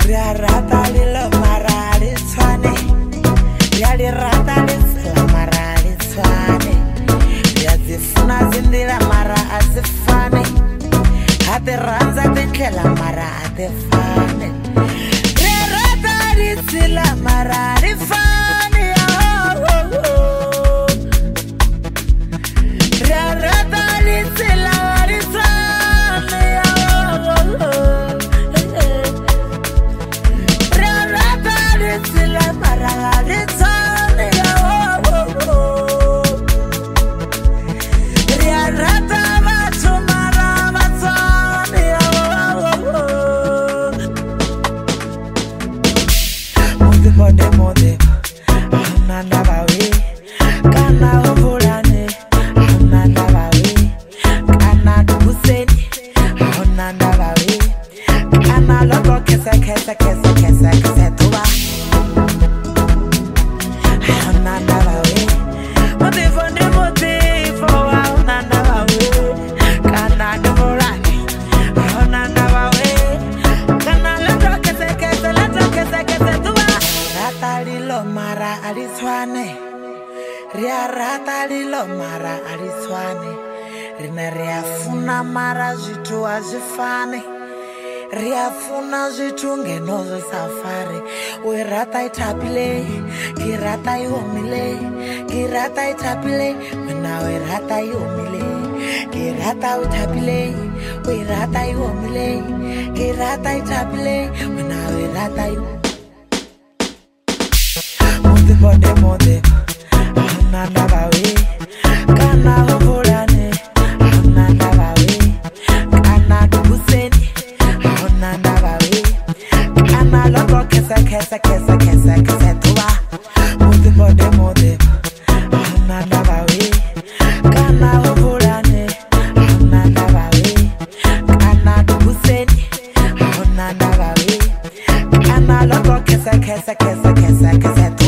Ria rata lilo mara aliswane. Ria li rata lisila mara aliswane. Ria zifuna zindila mara azifane. Hati ranza tiklela mara atifane. Ria rata lisila mara alifane. Ria rata lisila alifane. Ria rata lisila mara alifane. Ria rata vatu mara vatane. Mode ananda bawe kana ovulane ananda bawe kana duseni ananda bawe kana logo kesa tuba ananda bawe motivo ananda bawe kana ovulane ananda bawe kana logo kesa tuba rata lilo mara aliswane. Ria rata lilo mara aliswane. Rine riafuna mara zitu azifane. Riafuna zitu ngenozo safari. We rata itapile, kirata iomile. Kirata itapile, wena we rata iomile. Kirata utapile, we rata iomile. Kirata itapile, wena we rata iomile. Mode ananda bawe kana ovulane ananda bawe kana duseni ananda bawe kana logo kesa tuba mode ananda bawe kana ovulane ananda bawe kana duseni ananda bawe kana logo kesa tuba